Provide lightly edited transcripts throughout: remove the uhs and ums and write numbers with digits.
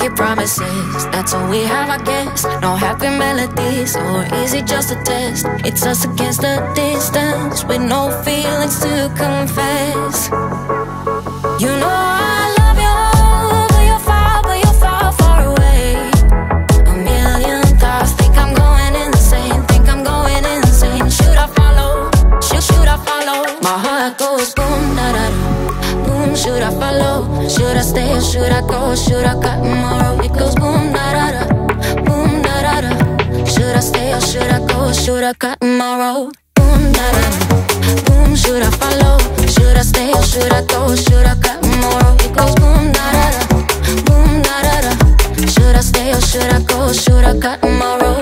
Pinky promises, that's all we have, I guess. No happy melodies or easy just a test. It's us against the distance with no feelings to confess. You know I love you, but you're far, far away. A million thoughts, think I'm going insane, think I'm going insane. Should I follow? Should I follow? My heart goes boom, da da da. Boom, should I follow? Should I stay or should I go? Should I cut tomorrow? It goes boom, da da da. Boom, da da da. Should I stay or should I go? Should I cut tomorrow? Boom, da da da. Boom, should I follow? Should I stay or should I go? Should I cut tomorrow? It goes boom, da da da. Boom, da da da. Should I stay or should I go? Should I cut tomorrow?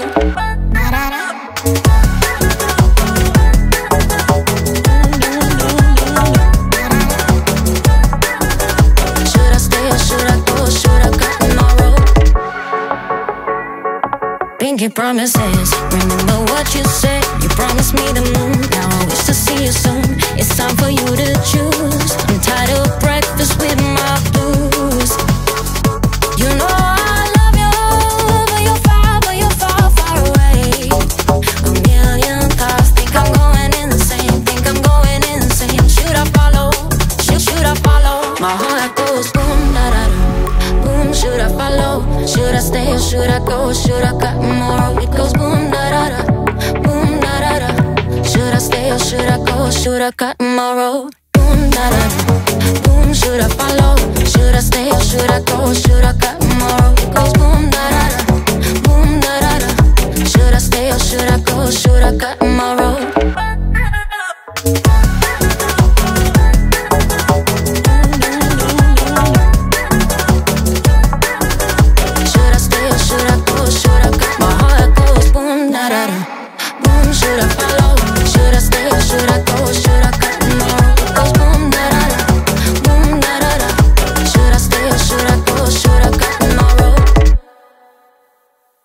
Pinky promises, remember what you said. You promised me the moon, now I wish to see you soon. It's time for you to choose. I'm tired of breakfast with my blues. You know I love you, but you're far, far away. A million thoughts, think I'm going insane, think I'm going insane. Should I follow? Should I follow? My heart goes boom, da da da. Boom, should I follow? Should I stay or should I go? Should I cut tomorrow? It goes boom, da da da. Boom, da da da. Should I stay or should I go? Should I cut tomorrow? Boom, da da da. Boom, should I follow? Should I stay or should I go? Should I cut tomorrow? It goes boom, da da da.